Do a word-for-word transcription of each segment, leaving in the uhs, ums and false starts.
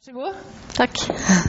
Så god. Takk.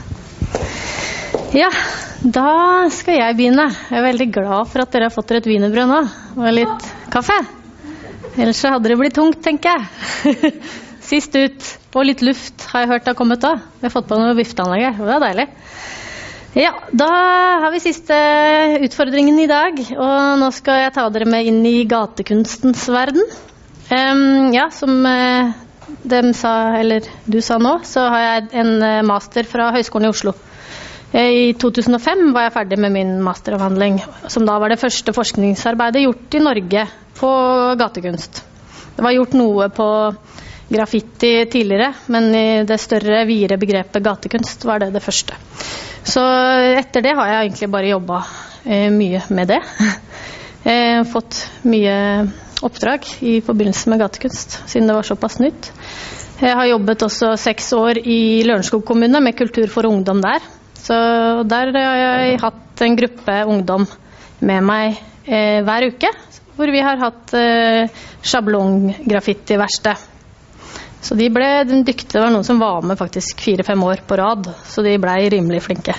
Ja, da skal jeg begynne. Jeg er veldig glad for at dere har fått dere et wienerbrød nå, og litt kaffe. Ellers så hadde det blitt tungt, tenker jeg. Sist ut, og litt luft har jeg hørt har kommet da. Vi har fått på noe vifteanlegg, og det er deilig. Ja, da har vi siste utfordringen i dag, og nå skal jeg ta dere med inn i gatekunstens verden. Um, ja, som... Uh, Dem sa, eller du sa nå, så har jeg en master fra Høgskolen i Oslo. I to tusen og fem var jeg ferdig med min masteravhandling, som da var det første forskningsarbeidet gjort i Norge på gatekunst. Det var gjort noe på graffiti tidligere, men i det større, videre begrepet gatekunst var det det første. Så etter det har jeg egentlig bare jobbet eh, mye med det. Jeg har fått mye oppdrag i forbindelse med gatekunst, siden det var såpass nytt. Jeg har jobbet også seks år i Lørenskog kommune med kultur for ungdom der. Så der har jeg hatt en gruppe ungdom med meg eh, hver uke, hvor vi har hatt eh, sjablonggraffiti-verksted. Så de ble dyktige, det var noen som var med faktisk fire-fem år på rad, så de ble rimelig flinke.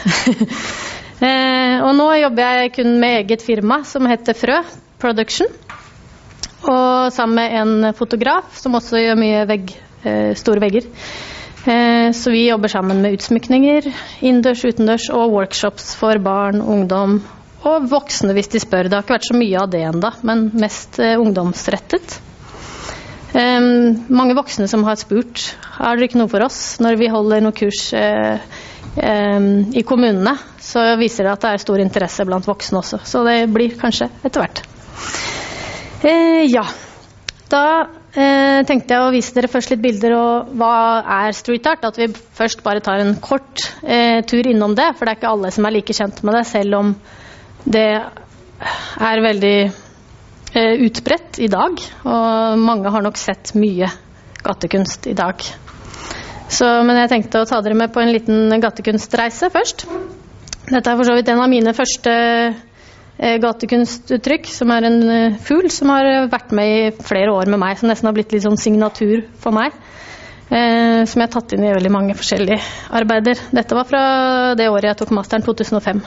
eh, og nå jobber jeg kun med eget firma som heter Frø Production, og sammen med en fotograf som også gjør mye vegg, eh, store vegger. Eh, så vi jobber sammen med utsmykninger, innendørs, utendørs og workshops for barn, ungdom og voksne hvis de spør. Det har ikke vært så mye av det enda, men mest eh, ungdomsrettet. Eh, mange voksne som har spurt, har dere ikke noe for oss? Når vi holder noen kurs eh, eh, i kommunene, så viser det at det er stor interesse blant voksne også. Så det blir kanskje etter hvert. Eh, ja, da eh, tenkte jeg å vise dere først litt bilder og hva er street art, at vi først bare tar en kort eh, tur innom det, for det er ikke alle som er like kjent med det, selv om det er veldig eh, utbredt i dag, og mange har nok sett mye gatekunst i dag. Så, men jeg tenkte å ta dere med på en liten gatekunstreise først. Dette er for så vidt en av mine første gatekunstuttrykk, som er en fugl som har vært med i flere år med meg, som nesten har blitt litt sånn signatur for meg, eh, som jeg har tatt inn i veldig mange forskjellige arbeider. Dette var fra det året jeg tok masteren, to tusen og fem.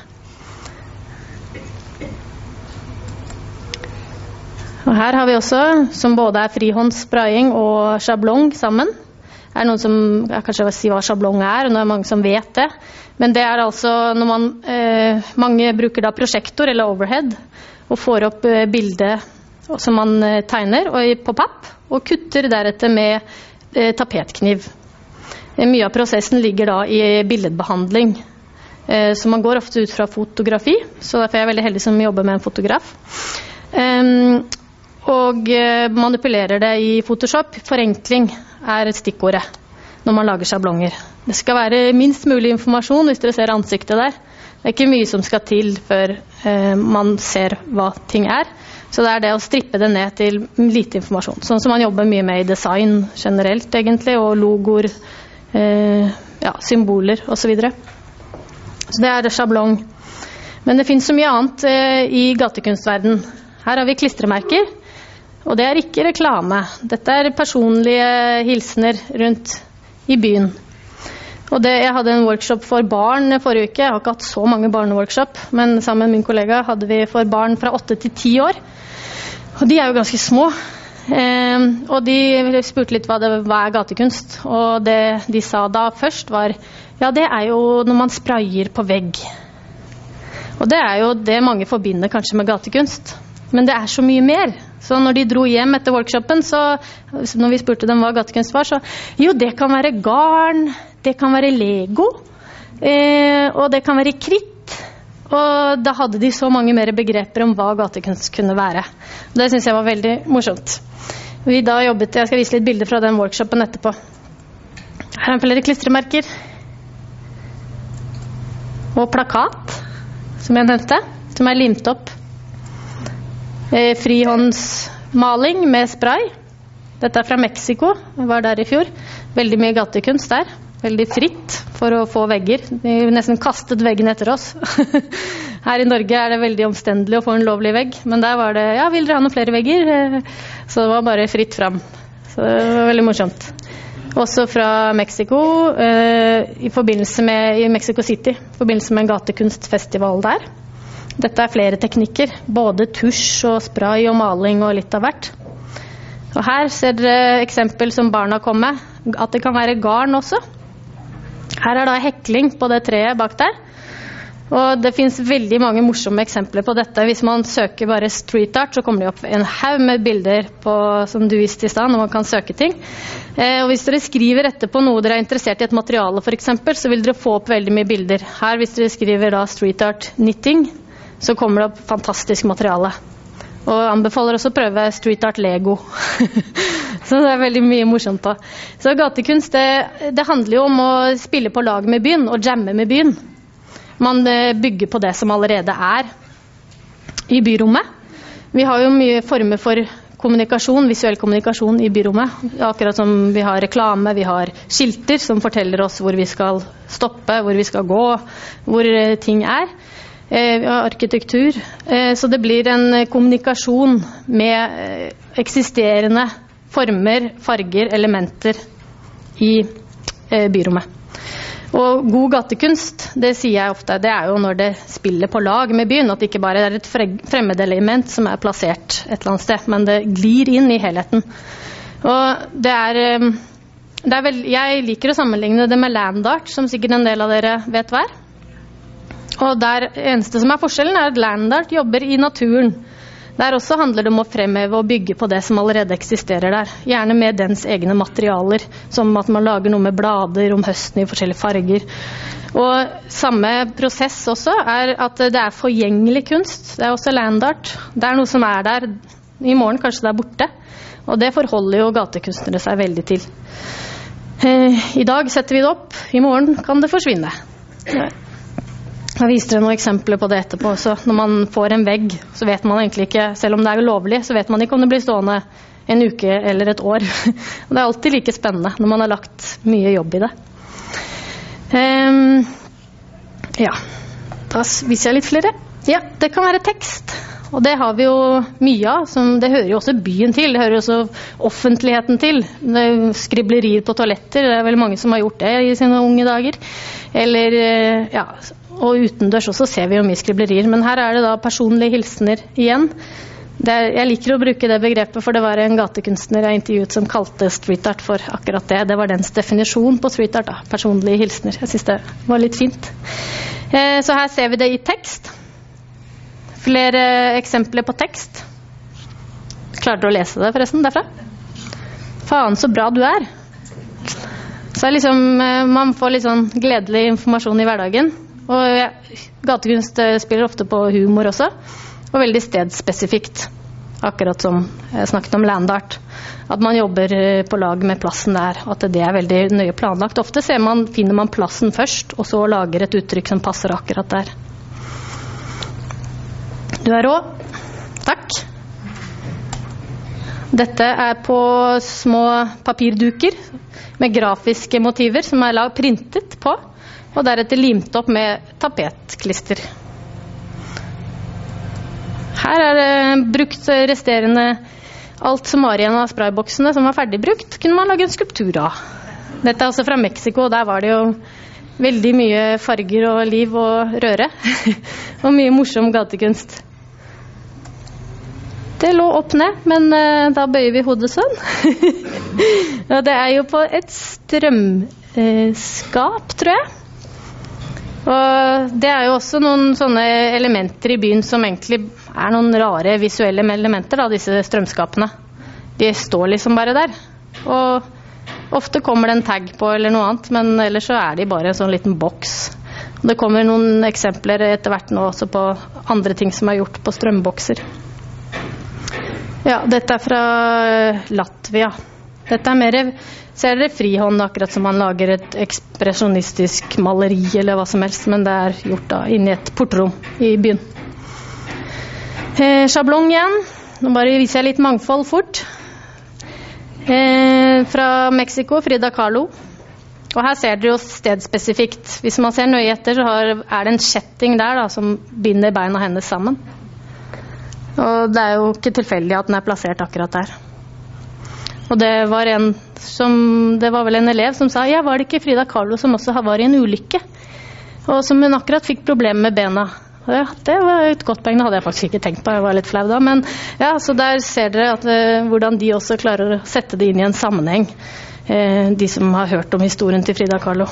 Og her har vi også, som både er frihåndsspraying og sjablong sammen. Det er noen som, jeg kanskje vil si hva sjablong er, og nå er det mange som vet det. Men det er altså når man, eh, mange bruker da prosjektor eller overhead, og får opp eh, bildet som man eh, tegner og på papp, og kutter deretter med eh, tapetkniv. Eh, mye av prosessen ligger da i billedbehandling. Eh, så man går ofte ut fra fotografi, så derfor er jeg veldig heldig som jobber med en fotograf. Eh, og eh, manipulerer det i Photoshop. Forenkling er et stikkordet når man lager sjablonger. Det skal være minst mulig informasjon hvis dere ser ansiktet der. Det er ikke mye som skal til før eh, man ser hva ting er. Så det er det å strippe det ned til lite informasjon. Sånn som man jobber mye med i design generelt egentlig, og logoer, eh, ja, symboler og så videre. Så det er sjablong. Men det finnes så mye annet eh, i gatekunstverden. Her har vi klistremerker. Og det er ikke reklame. Dette er personlige hilsener rundt i byen. Og det, jeg hadde en workshop for barn forrige uke. Jeg har ikke hatt så mange barneworkshop, men sammen med min kollega hadde vi for barn fra åtte til ti år. Og de er jo ganske små. Eh, og de spurte litt hva det hva er gatekunst. Og det de sa da først var, ja, det er jo når man sprayer på vegg. Og det er jo det mange forbinder kanskje med gatekunst. Men det er så mye mer. Så når de dro hjem etter workshopen, så når vi spurte dem hva gatekunst var, så jo, det kan være garn, det kan være Lego, eh, og det kan være kritt. Og da hadde de så mange mer begreper om hva gatekunst kunne være. Og det synes jeg var veldig morsomt. Vi da jobbet, jeg skal vise litt bilder fra den workshopen etterpå. Her er flere klistremerker. Og plakat, som jeg nevnte, som er limt opp. Eh, frihåndsmaling med spray. Dette er fra Mexico, jeg var der i fjor. Veldig mye gatekunst der. Veldig fritt for å få vegger. De nesten kastet veggen etter oss. Her i Norge er det veldig omstendelig å få en lovlig vegg, men der var det, ja, vil dere ha noen flere vegger? Så det var bare fritt fram. Så det var veldig morsomt. Også fra Mexico, eh, i forbindelse med i Mexico City, i forbindelse med en gatekunstfestival der. Dette er flere teknikker, både tusj og spray og maling og litt av hvert. Og her ser dere eksempel som barna kom med, at det kan være garn også. Her er da hekling på det treet bak der. Og det finnes veldig mange morsomme eksempler på dette. Hvis man søker bare street art, så kommer det opp en haug med bilder på, som du viste i stedet, når man kan søke ting. Eh, og hvis dere skriver etterpå noe dere er interessert i et materiale for eksempel, så vil dere få opp veldig mye bilder. Her hvis dere skriver da street art knitting, så kommer det opp fantastisk materiale. Og jeg anbefaler også å prøve street art Lego. Så det er veldig mye morsomt på. Så gatekunst, det, det handler jo om å spille på lag med byen, og jamme med byen. Man bygger på det som allerede er i byrommet. Vi har jo mye former for kommunikasjon, visuell kommunikasjon i byrommet. Akkurat som vi har reklame, vi har skilter som forteller oss hvor vi skal stoppe, hvor vi skal gå, hvor ting er. Vi har arkitektur. Så det blir en kommunikasjon med eksisterende former, farger, elementer i byrommet. Og god gatekunst, det sier jeg ofte, det er jo når det spiller på lag med byen, at det ikke bare er et fremmedelement som er plassert et eller annet sted, men det glir inn i helheten. Og det er, det er vel, jeg liker å sammenligne det med land art, som sikkert en del av dere vet hva er. Og der eneste som er forskjellen er at land art jobber i naturen. Der også handler det om å fremheve og bygge på det som allerede eksisterer der. Gjerne med dens egne materialer, som at man lager noe med blader om høsten i forskjellige farger. Og samme prosess også er at det er forgjengelig kunst. Det er også land art. Det er noe som er der i morgen, kanskje det er borte. Og det forholder jo gatekunstnere seg veldig til. I dag setter vi det opp, i morgen kan det forsvinne. Jeg viser dere noen eksempler på det etterpå også. Når man får en vegg, så vet man egentlig ikke, selv om det er lovlig, så vet man ikke om det blir stående en uke eller et år. Og det er alltid like spennende når man har lagt mye jobb i det. Um, ja, da viser jeg litt flere. Ja, det kan være tekst. Og det har vi jo mye av. Som, det hører jo også byen til, det hører jo også offentligheten til. Det er skriblerier på toaletter, det er vel mange som har gjort det i sine unge dager. Eller, ja, og utendørs også ser vi jo mye skriblerier. Men her er det da personlige hilsener igjen. Det er, jeg liker å bruke det begrepet, for det var en gatekunstner jeg intervjuet som kalte street art for akkurat det. Det var dens definisjon på street art, da, personlige hilsener. Jeg synes det var litt fint. Eh, så her ser vi det i tekst. Flere eksempler på tekst. Klarer du å lese det forresten derfra? Faen, så bra du er. Så er liksom, man får litt sånn gledelig informasjon i hverdagen. Og ja, gatekunst spiller ofte på humor også, og veldig stedspesifikt. Akkurat som jeg snakket om land art. At man jobber på lag med plassen der, og at det er veldig nøye planlagt. Ofte ser man, finner man plassen først, og så lager et uttrykk som passer akkurat der. Du er rå. Takk. Dette er på små papirduker med grafiske motiver som er lag printet på, og deretter limt opp med tapetklister. Her er det brukt resterende alt som var igjen av sprayboksene som var ferdigbrukt, kunne man lage en skulptur av. Dette er også fra Mexico, der var det jo veldig mye farger og liv og røre, og mye morsom gatekunst. Det lå opp ned, men uh, da bøyer vi hodet sånn. Og det er jo på et strømskap, uh, tror jeg. Og det er jo også noen sånne elementer i byen som egentlig er noen rare visuelle elementer, da, disse strømskapene. De står liksom bare der. Og ofte kommer det en tag på eller noe annet, men ellers så er de bare en sånn liten boks. Og det kommer noen eksempler etter hvert nå også på andre ting som er gjort på strømbokser. Ja, dette er fra Latvia. Dette er mer, ser dere, frihånd, akkurat som man lager et ekspresjonistisk maleri eller hva som helst, men det er gjort da inni et portrom i byen. Eh, sjablong igjen. Nå bare viser jeg litt mangfold fort. Eh, fra Mexico, Frida Kahlo. Og her ser dere jo stedspesifikt. Hvis man ser nøye etter, så har, er det en kjetting der da, som binder beina hennes sammen. Og det er jo ikke tilfeldig at den er plassert akkurat der. Og det var, en som, det var vel en elev som sa, ja, var det ikke Frida Kahlo som også var i en ulykke? Og som hun akkurat fikk problemer med bena. Ja, det var et godt poeng, det hadde jeg faktisk ikke tenkt på, jeg var litt flau da. Men ja, så der ser dere at, uh, hvordan de også klarer å sette det inn i en sammenheng, uh, de som har hørt om historien til Frida Kahlo.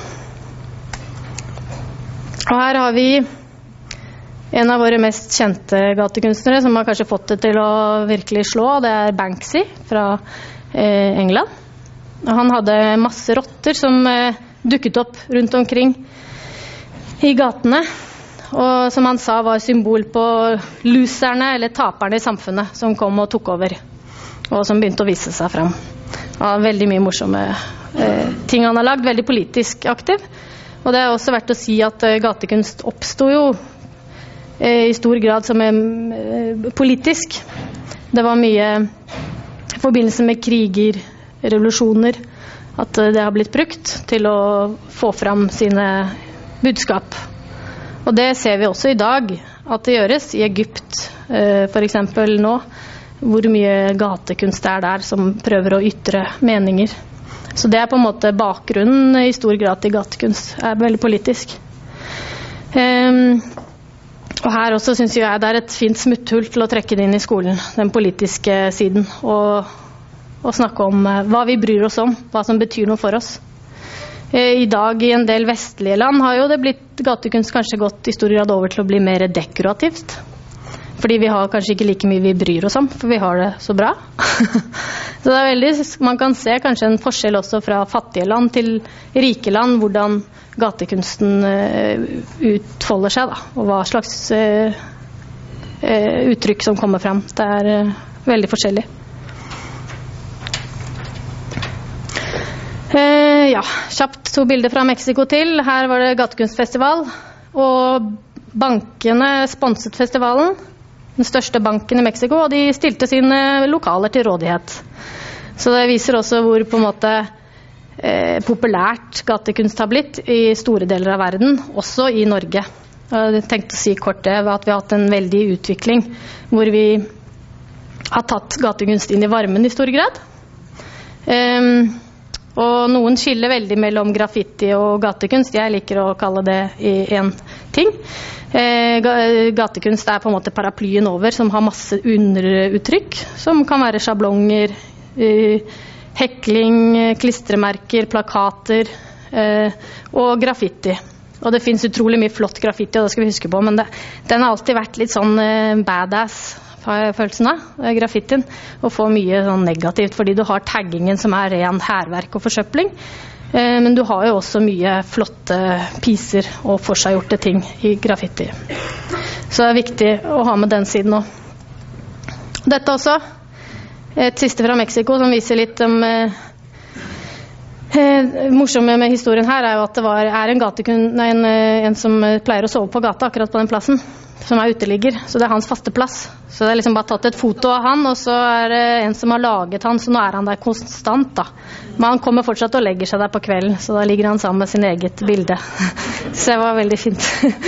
Og her har vi en av våre mest kjente gatekunstnere som har kanskje fått det til å virkelig slå, og det er Banksy fra England. Og han hadde masse rotter som eh, dukket opp rundt omkring i gatene, og som han sa var symbol på loserne eller taperne i samfunnet som kom og tok over, og som begynte å vise seg frem. Ja, veldig mye morsomme eh, ting han har lagd, veldig politisk aktiv. Og det er også verdt å si at eh, gatekunst oppstod jo eh, i stor grad som en eh, politisk. Det var mye i forbindelse med kriger, revolusjoner, at det har blitt brukt til å få fram sine budskap. Og det ser vi også i dag, at det gjøres i Egypt, for eksempel nå, hvor mye gatekunst er der som prøver å ytre meninger. Så det er på en måte bakgrunnen i stor grad til gatekunst, er veldig politisk. Um, Og her også synes jeg det er et fint smutthull til å trekke det inn i skolen, den politiske siden, og, og snakke om hva vi bryr oss om, hva som betyr noe for oss. I dag i en del vestlige land har jo det blitt gatekunst kanskje gått i stor grad over til å bli mer dekorativt. Fordi vi har kanskje ikke like mye vi bryr oss om, for vi har det så bra. Så det er veldig, man kan se kanskje en forskjell også fra fattige land til rike land, hvordan gatekunsten uh, utfolder seg, da, og hva slags uh, uh, uttrykk som kommer frem. Det er uh, veldig forskjellig. Uh, ja, kjapt to bilder fra Mexico til. Her var det gatekunstfestival, og bankene sponset festivalen, den største banken i Mexico, og de stilte sine lokaler til rådighet. Så det viser også hvor på en måte eh, populært gatekunst har blitt i store deler av verden, også i Norge. Jeg tenkte å si kort det, at vi har hatt en veldig utvikling hvor vi har tatt gatekunst inn i varmen i stor grad. Um, og noen skiller veldig mellom graffiti og gatekunst. Jeg liker å kalle det i en ting. Eh, gatekunst er på en måte paraplyen over, som har masse underuttrykk, som kan være sjablonger, eh, hekling, klistremerker, plakater eh, og graffiti. Og det finnes utrolig mye flott graffiti, og det skal vi huske på, men det, den har alltid vært litt sånn eh, badass, følelsen av, eh, graffitien, og får mye sånn negativt, fordi du har taggingen som er ren hærverk og forsøpling. Men du har jo også mye flotte piser og forseggjorte ting i graffiti. Så det er viktig å ha med den siden også. Dette også, et siste fra Mexico som viser litt om eh, eh, morsomme med historien her er jo at det var, er en, gatekun, nei, en, en som pleier å sove på gata akkurat på den plassen, som er uteligger, så det er hans faste plass. Så det er liksom bare tatt et foto av han, og så er det en som har laget han, så nå er han der konstant da. Men han kommer fortsatt og legger seg der på kvelden, så da ligger han sammen med sin eget bilde. Så det var veldig fint.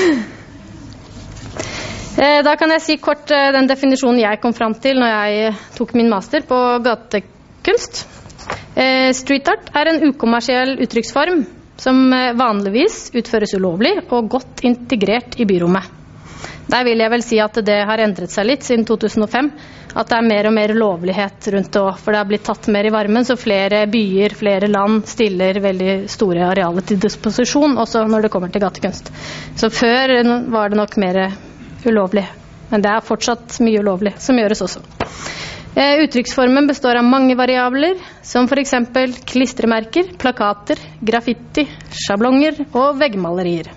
Da kan jeg si kort den definisjonen jeg kom fram til når jeg tok min master på gatekunst. Street art er en ukommersiell uttrykksform som vanligvis utføres ulovlig og godt integrert i byrommet. Der vil jeg vel si at det har endret seg litt siden to tusen og fem, at det er mer og mer lovlighet rundt det, for det har blitt tatt mer i varmen, så flere byer, flere land stiller veldig store arealer til disposisjon, også når det kommer til gatekunst. Så før var det nok mer ulovlig, men det er fortsatt mye ulovlig som gjøres også. Uttrykksformen består av mange variabler, som for eksempel klistremerker, plakater, graffiti, sjablonger og veggmalerier.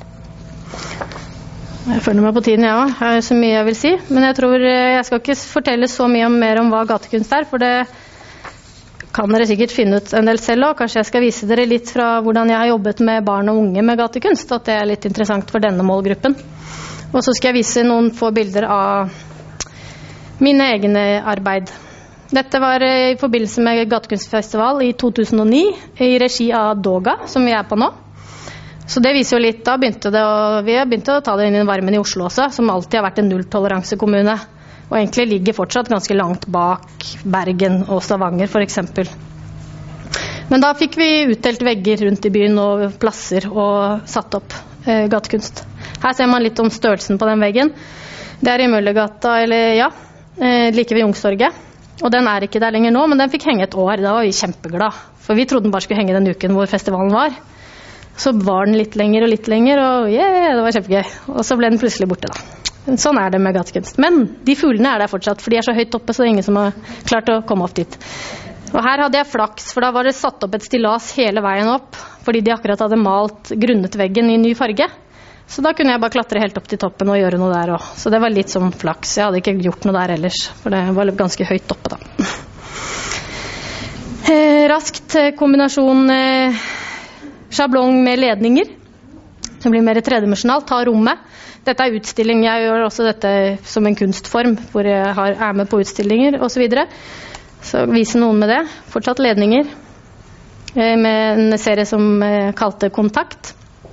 Jeg følger meg på tiden, jeg også. Det er så mye jeg vil si. Men jeg tror jeg skal ikke fortelle så mye om, mer om hva gatekunst er, for det kan dere sikkert finne ut en del selv også. Kanskje jeg skal vise dere litt fra hvordan jeg har jobbet med barn og unge med gatekunst, at det er litt interessant for denne målgruppen. Og så skal jeg vise noen få bilder av mine egne arbeid. Dette var i forbindelse med gatekunstfestival i to tusen og ni, i regi av Doga, som vi er på nå. Så det viser jo litt, da begynte det å, vi har begynt å ta det inn i varmen i Oslo også, som alltid har vært en nulltoleransekommune og egentlig ligger fortsatt ganske langt bak Bergen og Stavanger for eksempel. Men da fikk vi utdelt vegger rundt i byen og plasser og satt opp eh, gatekunst. Her ser man litt om størrelsen på den veggen. Det er i Møllergata, eller ja, eh, like ved Youngstorget. Og den er ikke der lenger nå, men den fikk henge et år. Da var vi kjempeglad, for vi trodde den bare skulle henge den uken hvor festivalen var. Så var den litt lenger og litt lenger, og yeah, det var kjempegøy. Og så ble den plutselig borte da. Sånn er det med gatekunst. Men de fuglene er der fortsatt, for de er så høyt oppe, så det er ingen som har klart å komme opp dit. Og her hadde jeg flaks, for da var det satt opp et stillas hele veien opp, fordi de akkurat hadde malt grunnet veggen i ny farge. Så da kunne jeg bare klatre helt opp til toppen og gjøre noe der også. Så det var litt som flaks. Jeg hadde ikke gjort noe der ellers, for det var ganske høyt oppe da. Eh, raskt kombinasjon eh, sjablong med ledninger, som blir mer tredimensjonalt, ta rommet. Dette er utstilling, jeg gjør også dette som en kunstform, hvor jeg har, er med på utstillinger og så videre. Så vise noen med det. Fortsatt ledninger, eh, med en serie som eh, kalte Kontakt.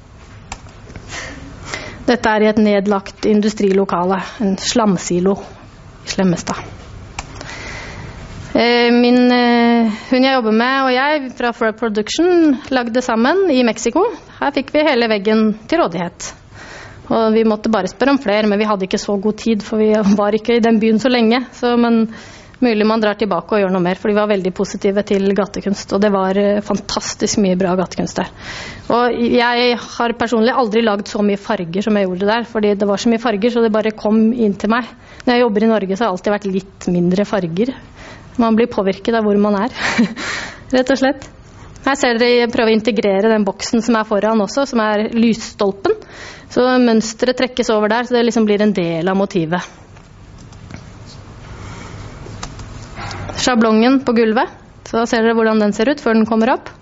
Dette er i et nedlagt industrilokale, en slamsilo i Slemmestad. Min, hun jeg jobber med og jeg fra Fur Production lagde sammen i Mexico. Her fikk vi hele veggen til rådighet. Og vi måtte bare spørre om flere, men vi hadde ikke så god tid, for vi var ikke i den byen så lenge. Så, men mulig man drar tilbake og gjør noe mer, for de var veldig positive til gatekunst, og det var fantastisk mye bra gatekunst der. Og jeg har personlig aldri lagd så mye farger som jeg gjorde der, fordi det var så mye farger, så det bare kom inn til meg. Når jeg jobber i Norge, så har det alltid vært litt mindre farger. Man blir påvirket av hvor man er, rett og slett. Her ser dere prøve å integrere den boksen som er foran også, som er lysstolpen. Så mønstret trekkes over der, så det liksom blir en del av motivet. Sjablongen på gulvet, så da ser dere hvordan den ser ut før den kommer opp.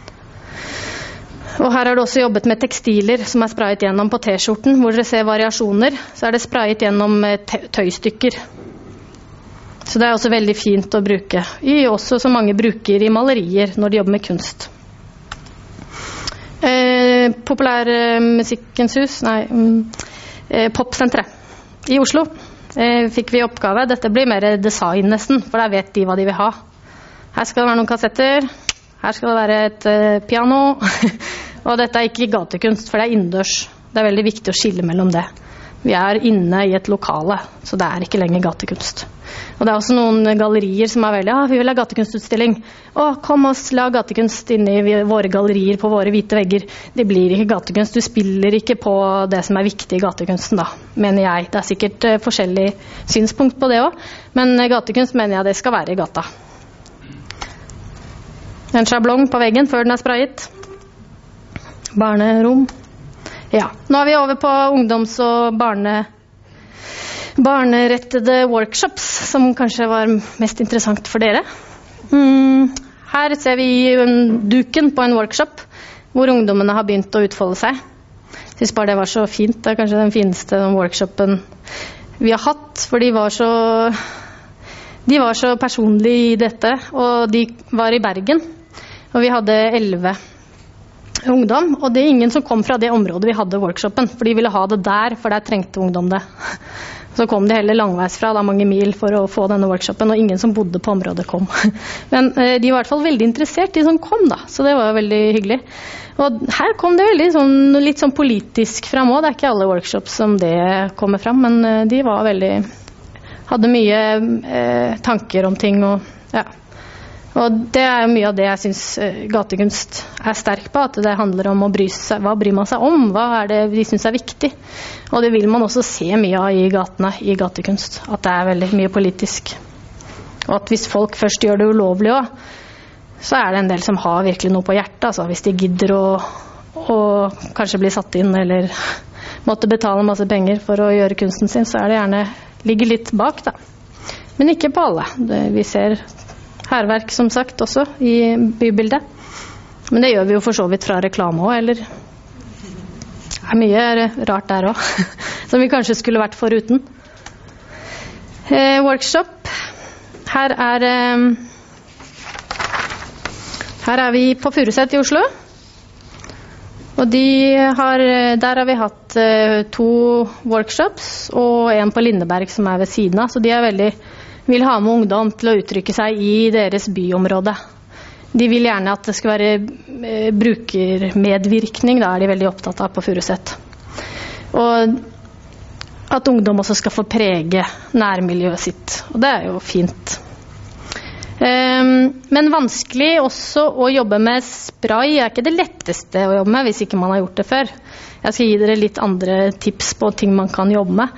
Og her har det også jobbet med tekstiler som er sprayet gjennom på t-skjorten, hvor dere ser variasjoner, så er det sprayet gjennom tøystykker. Så det er også veldig fint å bruke, i også så mange bruker i malerier når de jobber med kunst. Eh, Populærmusikkens hus, nei, eh, Popsenteret i Oslo. Eh, fikk vi oppgave. Dette blir mer design nesten, for der vet de hva de vil ha. Her skal det være noen kassetter, her skal det være et uh, piano, og dette er ikke gatekunst, for det er innendørs. Det er veldig viktig å skille mellom det. Vi er inne i et lokale, så det er ikke lenger gatekunst. Og det er også noen gallerier som er veldig, ja, vi vil ha gatekunstutstilling. Å, kom oss, la gatekunst inne i våre gallerier på våre hvite vegger. Det blir ikke gatekunst, du spiller ikke på det som er viktig i gatekunsten da, mener jeg. Det er sikkert uh, forskjellig synspunkt på det også, men uh, gatekunst mener jeg det skal være i gata. En sjablong på veggen før den er sprayet. Barnerom. Ja, nå er vi over på ungdoms- og barne... barnerettede workshops, som kanskje var mest interessant for dere. Mm, her ser vi duken på en workshop, hvor ungdommene har begynt å utfolde seg. Jeg synes bare det var så fint. Det er kanskje den fineste workshopen vi har hatt, for de var så, de var så personlige i dette, og de var i Bergen. Og vi hadde elleve ungdom, og det er ingen som kom fra det området vi hadde workshopen, for de ville ha det der, for der trengte ungdom det. Så kom de heller langveis fra, da mange mil for å få denne workshopen, og ingen som bodde på området kom. Men eh, de var i hvert fall veldig interessert, de som kom da, så det var veldig hyggelig. Og her kom det veldig sånn, litt sånn politisk frem også. Det er ikke alle workshops som det kommer frem, men eh, de var veldig, hadde mye eh, tanker om ting, og ja. Og det er mye av det jeg synes gatekunst er sterk på, at det handler om å bry seg, hva bryr man seg om, hva er det de synes er viktig. Og det vil man også se mye av i gatene, i gatekunst, at det er veldig mye politisk. Og at hvis folk først gjør det ulovlig også, så er det en del som har virkelig noe på hjertet, altså hvis de gidder å, å kanskje bli satt inn, eller måtte betale masse penger for å gjøre kunsten sin, så er det gjerne, ligger litt bak da. Men ikke på alle. Det, vi ser herverk som sagt også i bybildet. Men det gjør vi jo for så vidt fra reklame også, eller det er mye rart der også, som vi kanskje skulle vært foruten. Eh, workshop. Her er, eh, her er vi på Furuset i Oslo. Og de har, der har vi hatt uh, to workshops og en på Lindeberg som er ved siden av, så de er veldig, vil ha med ungdom til å uttrykke seg i deres byområde. De vil gjerne at det skal være uh, brukermedvirkning, da er de veldig opptatt av på Furuset. Og at ungdom også skal få prege nærmiljøet sitt, og det er jo fint. Um, men vanskelig også å jobbe med spray er ikke det letteste å jobbe med hvis ikke man har gjort det før. Jeg skal gi dere litt andre tips på ting man kan jobbe med.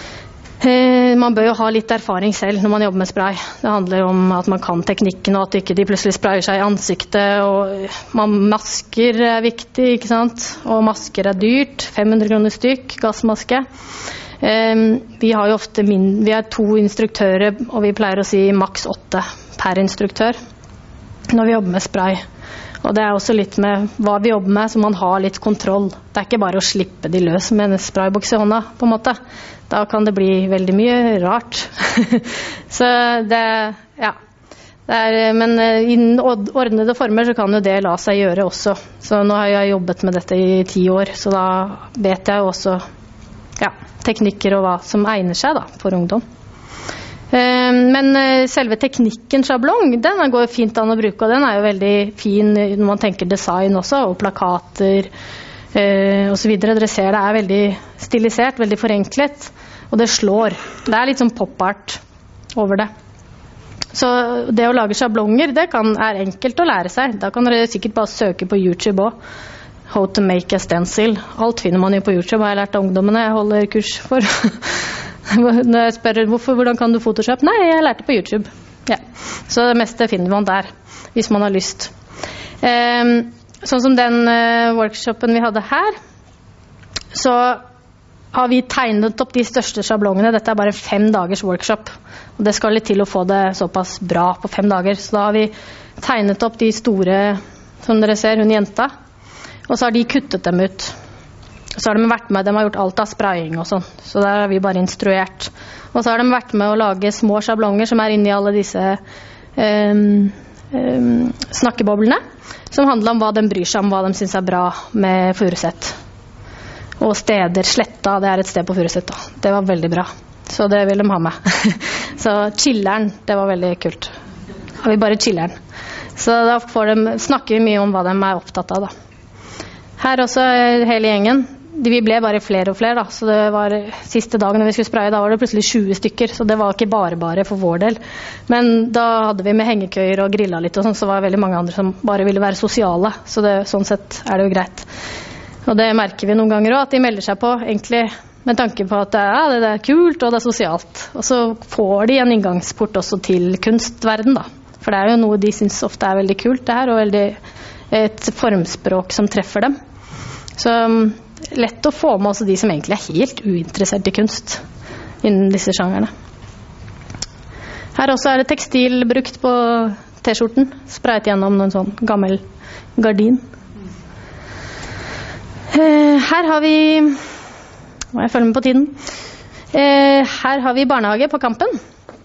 Uh, man bør jo ha litt erfaring selv når man jobber med spray. Det handler om at man kan teknikken og at ikke de plutselig sprayer seg i ansiktet. Og man, masker er viktig, ikke sant? Og masker er dyrt, fem hundre kroner stykk, gassmaske. Um, vi har jo ofte min, vi er to instruktører og vi pleier å si maks åtte per instruktør når vi jobber med spray. Og det er også litt med hva vi jobber med, så man har litt kontroll. Det er ikke bare å slippe de løs med en sprayboks i hånda, på en måte. Da kan det bli veldig mye rart. Så det, ja. Det er, men innen ordnede former så kan jo det la seg gjøre også. Så nå har jeg jobbet med dette i ti år, så da vet jeg jo også ja, teknikker og hva som egner seg da, for ungdom. Men selve teknikken sjablong, den går fint an å bruke, og den er jo veldig fin når man tenker design også, og plakater og så videre. Dere ser det er veldig stilisert, veldig forenklet, og det slår. Det er litt sånn pop-art over det. Så det å lage sjablonger, det kan, er enkelt å lære seg. Da kan dere sikkert bare søke på YouTube også. How to make a stencil. Alt finner man jo på YouTube, har jeg lært av ungdommene jeg holder kurs for. Når jeg spør hvorfor, hvordan kan du Photoshop? Nei, jeg lærte på YouTube. Ja. Så det meste finner man der, hvis man har lyst. Um, sånn som den uh, workshopen vi hadde her, så har vi tegnet opp de største sjablongene. Dette er bare fem dagers workshop, og det skal litt til å få det såpass bra på fem dager. Så da har vi tegnet opp de store, som dere ser, hun jenta, og så har de kuttet dem ut. Så har de vært med, de har gjort alt av spraying og sånn, så der har vi bare instruert. Og så har de vært med å lage små sjablonger som er inne i alle disse um, um, snakkeboblene, som handler om hva de bryr seg om, hva de synes er bra med Furuset. Og steder, Sletta, det er et sted på Furuset da. Det var veldig bra, så det vil de ha med. Så chilleren, det var veldig kult. Da har vi bare chilleren. Så da får de, snakker vi mye om hva de er opptatt av da. Her også hele gjengen. Vi ble bare flere og flere da, så det var siste dagen når vi skulle spraye, da var det plutselig tjue stykker, så det var ikke bare bare for vår del. Men da hadde vi med hengekøyer og grillet litt og sånn, så var det veldig mange andre som bare ville være sosiale, så det, sånn sett er det jo greit. Og det merker vi noen ganger også, at de melder seg på egentlig med tanke på at ja, det er kult og det er sosialt. Og så får de en inngangsport også til kunstverden da, for det er jo noe de synes ofte er veldig kult det her, og veldig et formspråk som treffer dem. Så lett å få med også de som egentlig er helt uinteressert i kunst innen disse sjangerne. Her også er det tekstil brukt på t-skjorten, sprayet gjennom noen sånn gammel gardin. Her har vi, må jeg følge med på tiden, her har vi barnehage på Kampen.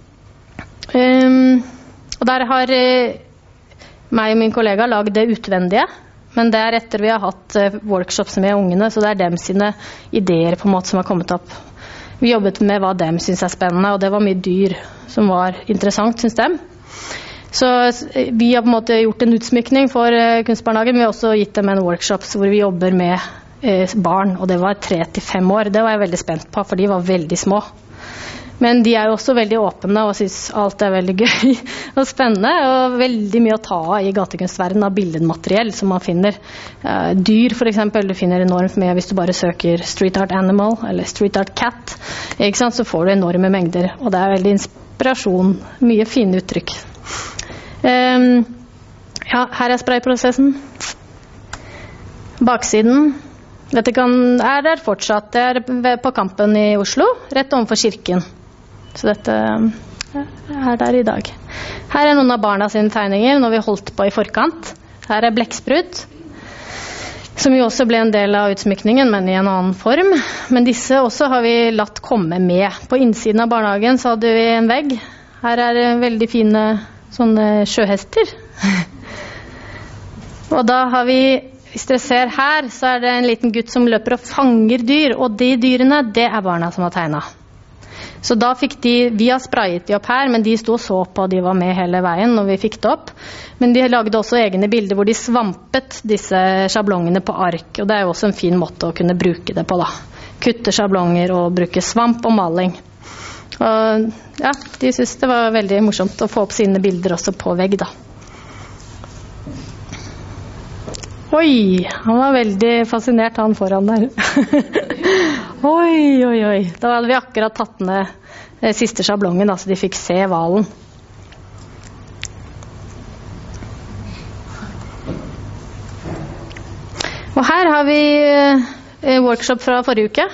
Og der har meg og min kollega laget det utvendige, men det er etter vi har hatt workshops med ungene, så det er dem sine ideer på en måte som har kommet opp. Vi jobbet med hva dem synes er spennende, og det var mye dyr som var interessant, synes dem. Så vi har på en måte gjort en utsmykning for kunstbarnehagen. Vi har også gitt dem en workshop hvor vi jobber med barn, og det var tre til fem år. Det var jeg veldig spent på, for de var veldig små. Men de er jo også veldig åpne og synes alt er veldig gøy og spennende, og veldig mye å ta av i gatekunstverden av billedmateriell som man finner. Uh, dyr for eksempel, du finner enormt mye hvis du bare søker street art animal eller street art cat, ikke sant? Så får du enorme mengder, og det er veldig inspirasjon, mye fine uttrykk. Um, ja, her er sprayprosessen. Baksiden, dette kan, er der fortsatt, det er på Kampen i Oslo, rett overfor kirken. Så dette er der i dag. Her er noen av barna sine tegninger når vi holdt på i forkant. Her er blekksprut, som jo også ble en del av utsmykningen, men i en annen form. Men disse også har vi latt komme med. På innsiden av barnehagen så hadde vi en vegg. Her er veldig fine sånne sjøhester. Og da har vi hvis dere ser her, så er det en liten gutt som løper og fanger dyr, og de dyrene, det er barna som har tegnet. Så da fikk de, vi har sprayet de opp her, men de sto og så på, og de var med hele veien når vi fikk det opp. Men de lagde også egne bilder hvor de svampet disse sjablongene på ark, og det er jo også en fin måte å kunne bruke det på da. Kutte sjablonger og bruke svamp og maling. Og ja, de synes det var veldig morsomt å få opp sine bilder også på vegg da. Oi, han var veldig fascinert, han foran der. Oi, oi, oi. Da hadde vi akkurat tatt ned den siste sjablongen, så de fikk se hvalen. Og her har vi workshop fra forrige uke.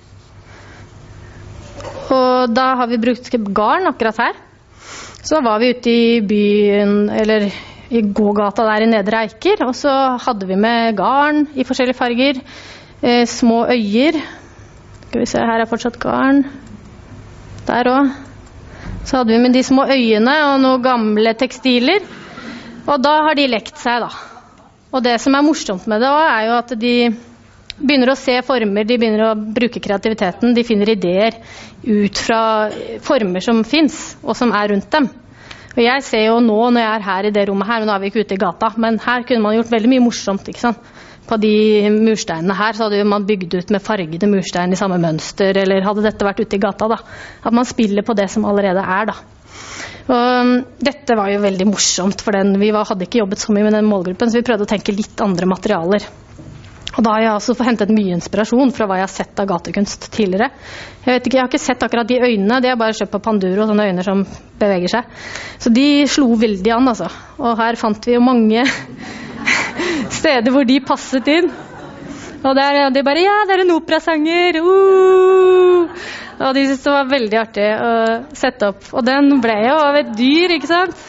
Og da har vi brukt garn akkurat her. Så var vi ute i byen, eller i gågata der i Nedre Eiker, og så hadde vi med garn i forskjellige farger, eh, små øyer. Skal vi se, her er fortsatt garn. Der også. Så hadde vi med de små øyene og noen gamle tekstiler, og da har de lekt seg da. Og det som er morsomt med det også, er jo at de begynner å se former, de begynner å bruke kreativiteten, de finner ideer ut fra former som finnes, og som er rundt dem. Og jeg ser jo nå, når jeg er her i det rommet her, nå er vi ikke ute i gata, men her kunne man gjort veldig mye morsomt, ikke sant? På de mursteinene her, så hadde man bygd ut med fargede murstein i samme mønster, eller hadde dette vært ute i gata da. At man spiller på det som allerede er da. Og dette var jo veldig morsomt, for den, vi var, hadde ikke jobbet så mye med den målgruppen, så vi prøvde å tenke litt andre materialer. Og da har jeg også hentet mye inspirasjon fra hva jeg har sett av gatekunst tidligere. Jeg vet ikke, jeg har ikke sett akkurat de øynene, de har bare kjøpt på Panduro, sånne øyne som beveger seg. Så de slo veldig an, altså. Og her fant vi jo mange steder hvor de passet inn. Og der, de bare, ja, det er en operasanger, uh! Og de syntes det var veldig artig å sette opp. Og den ble jo av et dyr, ikke sant?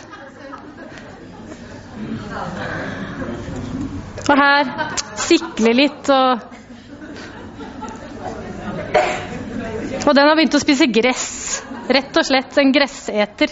Og her sikle litt, og og den har begynt å spise gress, rett og slett en gresseter.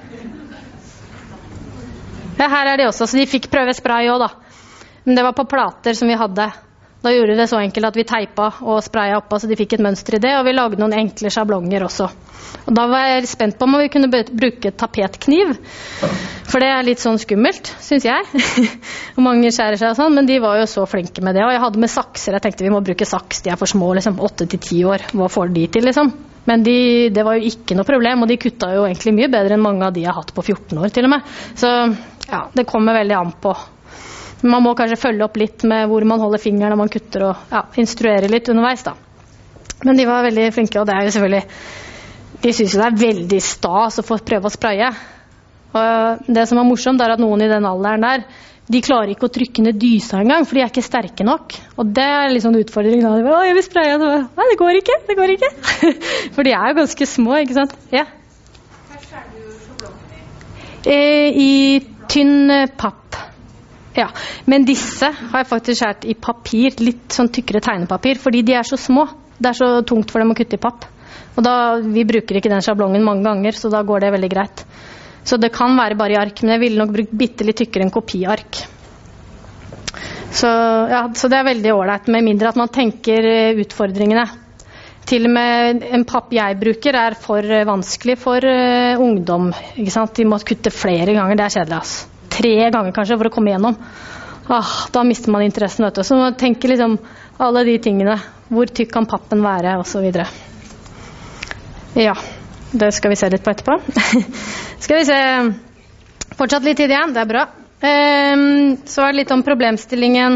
Ja, her er de også, så de fikk prøve spray også da, men det var på plater som vi hadde. Da gjorde vi det så enkelt at vi teipa og sprayet oppå, så de fikk et mønster i det, og vi lagde noen enkle sjablonger også. Og da var jeg spent på om vi kunne bruke tapetkniv, for det er litt sånn skummelt, synes jeg. Og mange skjærer seg og sånn, men de var jo så flinke med det. Og jeg hadde med sakser, jeg tenkte vi må bruke saks, de er for små, liksom, åtte til ti år. Hva får de til, liksom? Men de, det var jo ikke noe problem, og de kutta jo egentlig mye bedre enn mange av de jeg har hatt på fjorten år til og med. Så ja, det kommer veldig an på. Man må kanskje følge opp litt med hvor man holder fingeren når man kutter, og ja, instruere litt underveis da. Men de var veldig flinke, og det er jo selvfølgelig, de synes jo det er veldig stas å få prøve å spraye. Og det som er morsomt er at noen i den alderen der, de klarer ikke å trykke ned dysa en gang, for de er ikke sterke nok. Og det er litt sånn utfordring da. De bare, å, jeg vil spraye. Nei, det går ikke, det går ikke. For de er jo ganske små, ikke sant? Ja. Her skjær du sjablongene i? Eh, I tynn papp. Ja, men disse har jeg faktisk skjært i papir, litt sånn tykkere tegnepapir, fordi de er så små. Det er så tungt for dem å kutte i papp. Og da, vi bruker ikke den sjablongen mange ganger, så da går det veldig greit. Så det kan være bare i ark, men jeg ville nok brukt bitte litt tykkere enn kopiark. Så, ja, så det er veldig ordentlig, med mindre at man tenker utfordringene. Til og med en papp jeg bruker er for vanskelig for uh, ungdom, ikke sant? De må kutte flere ganger, det er kjedelig, altså. Tre ganger kanskje for å komme gjennom. Ah, da mister man interessen, vet du. Så man tenker liksom alle de tingene. Hvor tykk kan pappen være, og så videre. Ja, det skal vi se litt på etterpå. Skal vi se. Fortsatt litt tid igjen, det er bra. Um, så er det litt om problemstillingen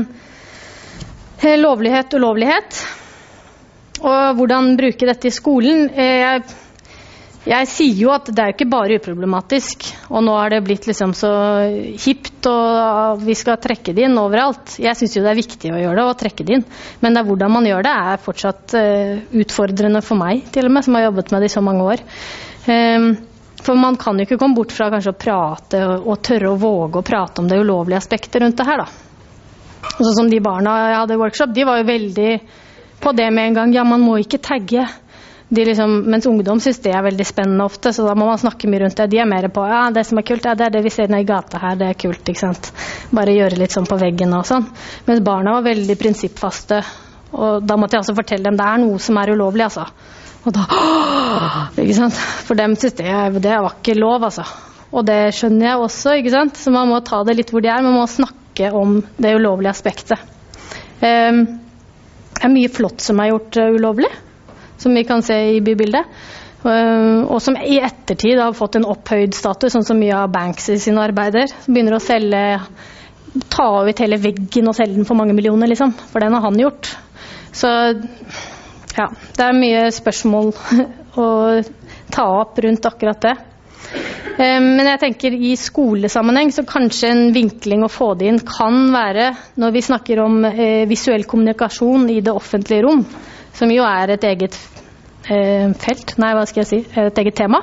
lovlighet, ulovlighet. Og hvordan bruke dette i skolen. Jeg Jeg sier jo at det er ikke bare uproblematisk, og nå er det blitt liksom så hipt, og vi skal trekke det inn overalt. Jeg synes jo det er viktig å gjøre det, og trekke det inn. Men det er hvordan man gjør det er fortsatt uh, utfordrende for meg, til og med, som har jobbet med det i så mange år. Um, for man kan jo ikke komme bort fra kanskje å prate, og, og tørre å våge å prate om det ulovlige aspektet rundt det her, da. Og sånn som de barna jeg hadde i workshop, de var jo veldig på det med en gang. Ja, man må ikke tagge. De liksom, mens ungdom synes det er veldig spennende ofte, så da må man snakke mye rundt det. De er mer på, ja, det som er kult, ja, det er det vi ser nede i gata her, det er kult, ikke sant? Bare gjøre litt sånn på veggen og sånn. Mens barna var veldig prinsippfaste, og da måtte jeg også fortelle dem, det er noe som er ulovlig, altså. Og da, ikke sant? For dem synes det, det var ikke lov, altså. Og det skjønner jeg også, ikke sant? Så man må ta det litt hvor de er, man må snakke om det ulovlige aspektet. Um, det er mye flott som er gjort uh, ulovlig, som vi kan se i bybildet, uh, og som i ettertid har fått en opphøyd status, sånn som mye av Banks i sine arbeider, som begynner å selge, ta ut hele veggen og selge den for mange millioner, liksom, for den har han gjort. Så ja, det er mye spørsmål å ta opp rundt akkurat det. Men jeg tenker i skolesammenheng så kanskje en vinkling å få det inn kan være når vi snakker om eh, visuell kommunikasjon i det offentlige rom, som jo er et eget eh, felt, nei hva skal jeg si, et eget tema.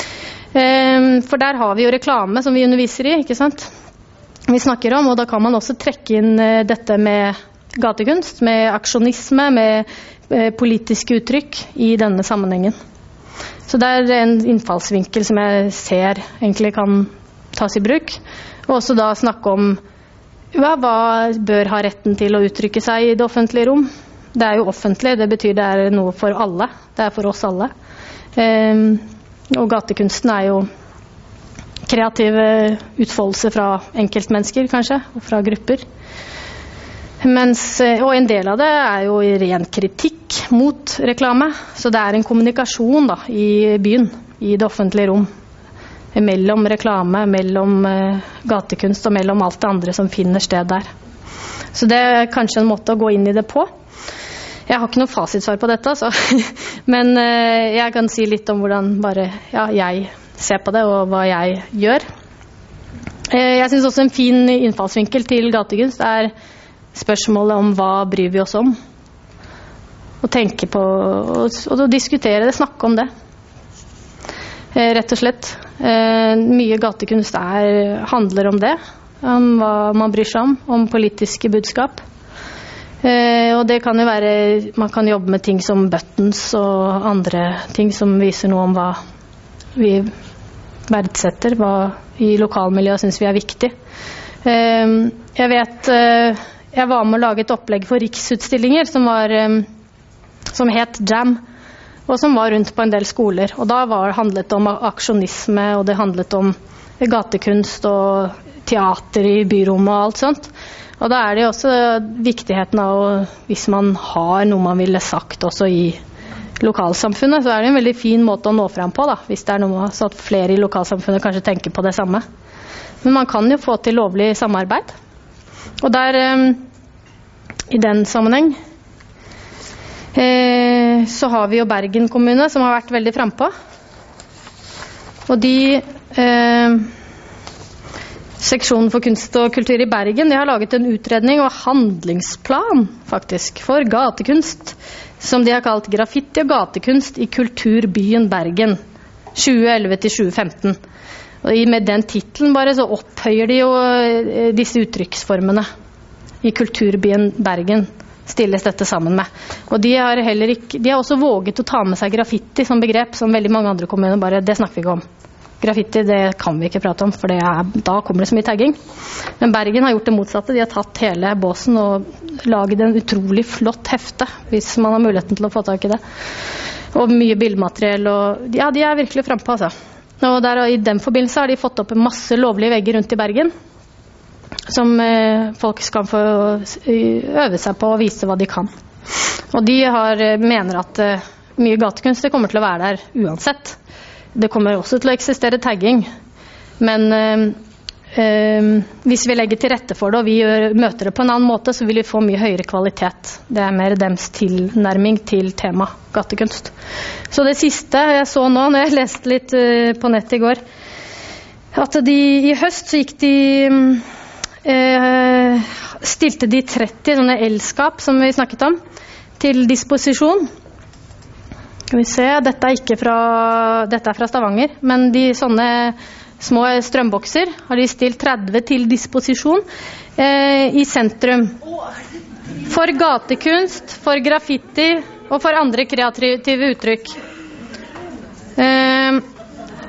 Eh, for der har vi jo reklame som vi underviser i, ikke sant? Vi snakker om, og da kan man også trekke inn eh, dette med gatekunst, med aksjonisme, med eh, politiske uttrykk i denne sammenhengen. Så det er en innfallsvinkel som jeg ser egentlig kan tas i bruk. Og også da snakke om hva, hva bør ha retten til å uttrykke seg i det offentlige rom. Det er jo offentlig, det betyr det er noe for alle. Det er for oss alle. Um, og gatekunsten er jo kreative utfoldelser fra enkeltmennesker kanskje, og fra grupper. Mens, og en del av det er jo ren kritikk mot reklame, så det er en kommunikasjon da, i byen, i det offentlige rom, mellom reklame, mellom uh, gatekunst og mellom alt det andre som finner sted der. Så det er kanskje en måte å gå inn i det på. Jeg har ikke noe fasitsvar på dette, så. Men uh, jeg kan si litt om hvordan bare, ja, jeg ser på det og hva jeg gjør. Uh, jeg synes også en fin innfallsvinkel til gatekunst er spørsmålet om hva bryr vi oss om, og tenke på og, og diskutere det, snakke om det eh, rett og slett eh, mye gatekunst er, handler om det, om hva man bryr seg om, om politiske budskap, eh, og det kan jo være, man kan jobbe med ting som buttons og andre ting som viser noe om hva vi verdsetter, hva i lokalmiljøet synes vi er viktig. eh, jeg vet eh, Jeg var med å lage et opplegg for riksutstillinger som, var, som het Jam, og som var rundt på en del skoler. Og da var det handlet om aksjonisme, og det handlet om gatekunst og teater i byrommet og alt sånt. Og da er det jo også viktigheten av, å, hvis man har noe man ville sagt også i lokalsamfunnet, så er det en veldig fin måte å nå frem på, da, hvis det er noe så at flere i lokalsamfunnet kanskje tenker på det samme. Men man kan jo få til lovlig samarbeid. Og der, i den sammenheng, så har vi jo Bergen kommune som har vært veldig frempå. Og de, seksjonen for kunst og kultur i Bergen, de har laget en utredning og handlingsplan faktisk for gatekunst, som de har kalt Graffiti og gatekunst i kulturbyen Bergen, tjue elleve til tjue femten. Og med den titlen bare så opphøyer de jo disse uttrykksformene i kulturbyen Bergen, stilles dette sammen med. Og de har heller ikke, de har også våget å ta med seg graffiti som begrep, som veldig mange andre kommuner bare, det snakker vi ikke om. Graffiti, det kan vi ikke prate om, for det er, da kommer det så mye tagging. Men Bergen har gjort det motsatte, de har tatt hele båsen og laget en utrolig flott hefte, hvis man har muligheten til å få tak i det. Og mye bildmateriell, og ja, de er virkelig frempå, altså. Og der, i den forbindelse har de fått opp en masse lovlige vegger rundt i Bergen som eh, folk skal få øve seg på og vise hva de kan. Og de har, mener at eh, mye gatekunst det kommer til å være der uansett. Det kommer også til å eksistere tagging, men eh, eh, hvis vi legger til rette for det og vi gjør, møter det på en annen måte, så vil vi få mye høyere kvalitet. Det er mer dems tilnærming til tema gatekunst. Så det siste jeg så nå, når jeg leste litt uh, på nettet i går, at de i høst så gikk de uh, stilte de tretti sånne elskap som vi snakket om til disposisjon. Skal vi se, dette er ikke fra, dette er fra Stavanger, men de sånne små strømbokser har de stilt tretti til disposisjon uh, i sentrum. For gatekunst, for graffiti og for andre kreative uttrykk.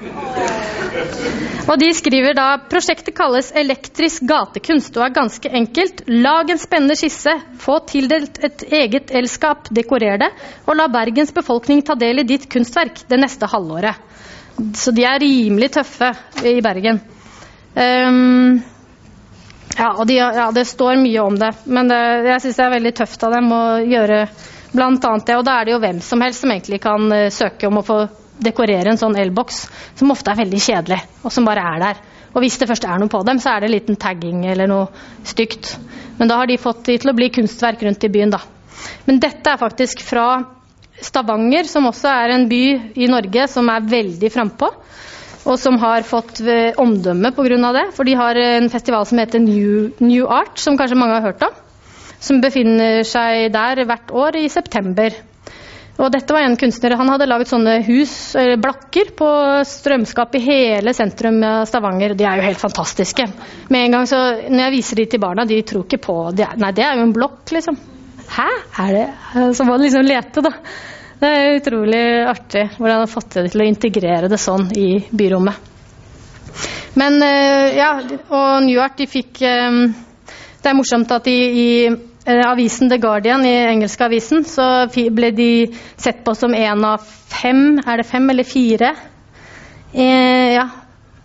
Og de skriver da, prosjektet kalles elektrisk gatekunst og er ganske enkelt. Lag en spennende skisse, få tildelt et eget elskap, dekorer det, og la Bergens befolkning ta del i ditt kunstverk det neste halvåret. Så de er rimelig tøffe i Bergen. Um, ja, og de, ja, det står mye om det, men det, jeg synes det er veldig tøft av dem å gjøre blant annet det, og da er det jo hvem som helst som egentlig kan uh, søke om å få dekorere en sånn elboks, som ofte er veldig kjedelig, og som bare er der. Og hvis det først er noe på dem, så er det en liten tagging eller noe stygt. Men da har de fått de til å bli kunstverk rundt i byen da. Men dette er faktisk fra Stavanger, som også er en by i Norge som er veldig frempå, og som har fått omdømme på grunn av det, for de har en festival som heter New, New Art, som kanskje mange har hørt om, som befinner seg der hvert år i september. Og dette var en kunstner, han hadde laget sånne hus, eller blakker på strømskap i hele sentrum av Stavanger. De er jo helt fantastiske. Med en gang så, når jeg viser de til barna, de tror ikke på, de er, nei det er jo en blokk liksom. Hæ? Er det? Så må de liksom lete da. Det er utrolig artig hvordan han har fått det til å integrere det sånn i byrommet. Men ja, og New York, de fikk, det er morsomt at de i avisen The Guardian, i engelske avisen, så ble de sett på som en av fem, er det fem eller fire? Eh, ja,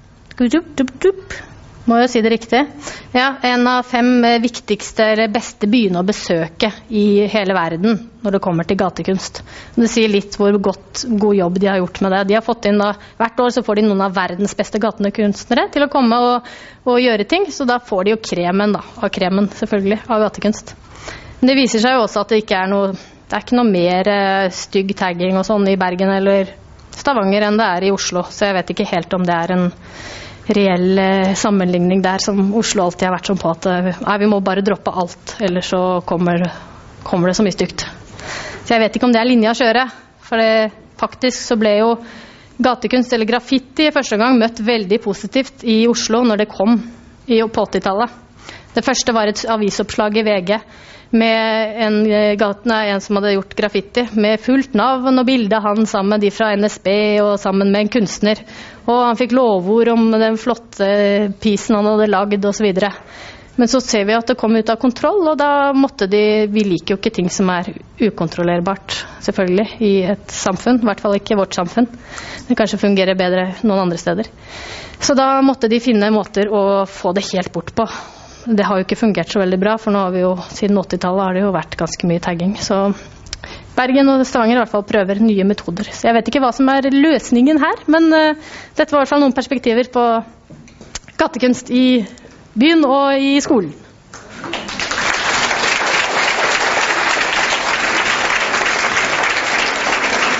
må jo si det riktig. Ja, en av fem viktigste eller beste byene å besøke i hele verden når det kommer til gatekunst. Det sier litt hvor godt, god jobb de har gjort med det. De har fått inn da, hvert år så får de noen av verdens beste gatekunstnere til å komme og, og gjøre ting, så da får de jo kremen da, av kremen selvfølgelig, av gatekunst. Men det viser seg jo også at det ikke er noe, det er ikke noe mer uh, stygg tagging og sånn i Bergen eller Stavanger enn det er i Oslo, så jeg vet ikke helt om det er en reell uh, sammenligning der som Oslo alltid har vært sånn på at uh, nei, vi må bare droppe alt, ellers så kommer, kommer det så mye stygt. Så jeg vet ikke om det er linja å kjøre, for det, faktisk så ble jo gatekunst eller graffiti første gang møtt veldig positivt i Oslo når det kom i, på åttitallet. Det første var et avisoppslag i V G med en, nei, en som hadde gjort graffiti med fullt navn og bilde av han sammen med de fra N S B og sammen med en kunstner. Og han fikk lovord om den flotte pisen han hadde lagd og så videre. Men så ser vi at det kom ut av kontroll, og da måtte de, vi liker jo ikke ting som er ukontrollerbart, selvfølgelig, i et samfunn, i hvert fall ikke vårt samfunn. Det kanskje fungerer bedre noen andre steder. Så da måtte de finne måter å få det helt bort på. Det har jo ikke fungert så veldig bra, for nå har vi jo, siden åttitallet har det jo vært ganske mye tagging. Så Bergen og Stavanger i hvert fall prøver nye metoder. Så jeg vet ikke hva som er løsningen her, men uh, dette var i hvert fall noen perspektiver på gatekunst i byen og i skolen.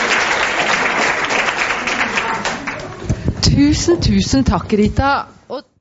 Tusen, tusen takk, Rita. Og